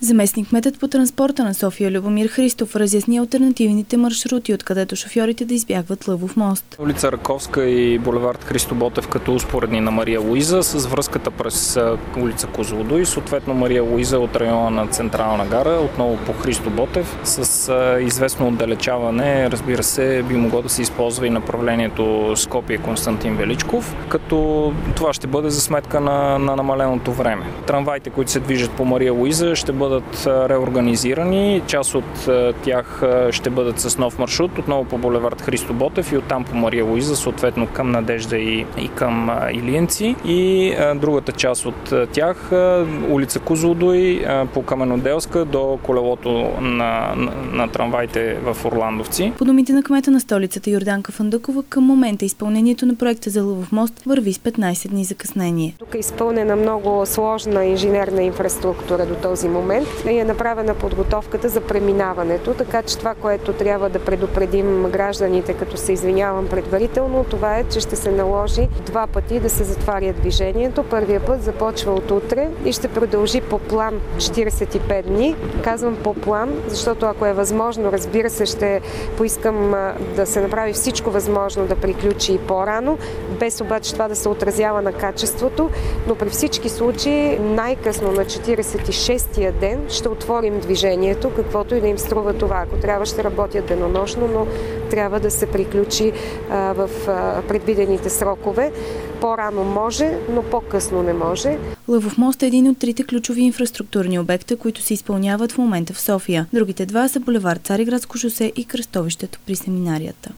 Заместник-кметът по транспорта на София Любомир Христов разясни алтернативните маршрути, откъдето шофьорите да избягват Лъвов мост. Улица Раковска и булевард Христо Ботев като успоредни на Мария Луиза с връзката през улица Козлодуй, съответно Мария Луиза от района на Централна гара, отново по Христо Ботев, с известно отдалечаване, разбира се, би могло да се използва и направлението Скопие Константин Величков, като това ще бъде за сметка на намаленото време. Трамваите, които се движат по Мария Луиза, ще бъдат реорганизирани. Част от тях ще бъдат с нов маршрут, отново по булевард Христо Ботев и оттам по Мария Луиза, съответно към Надежда и към Илиенци. И другата част от тях, улица Козлодуй по Каменоделска до колелото на трамваите в Орландовци. По думите на кмета на столицата Йорданка Фандъкова, към момента изпълнението на проекта за Лъвов мост върви с 15 дни закъснение. Тук е изпълнена много сложна инженерна инфраструктура до този момент и е направена подготовката за преминаването, така че това, което трябва да предупредим гражданите, като се извинявам предварително, това е, че ще се наложи 2 пъти да се затваря движението. Първия път започва от утре и ще продължи по план 45 дни. Казвам по план, защото ако е възможно, разбира се, ще поискам да се направи всичко възможно да приключи по-рано, без обаче това да се отразява на качеството, но при всички случаи най-късно на 46-тия ден ще отворим движението, каквото и да им струва това. Ако трябва, ще работят денонощно, но трябва да се приключи в предвидените срокове. По-рано може, но по-късно не може. Лъвов мост е един от 3 ключови инфраструктурни обекта, които се изпълняват в момента в София. Другите 2 са булевард Цариградско шосе и кръстовището при семинарията.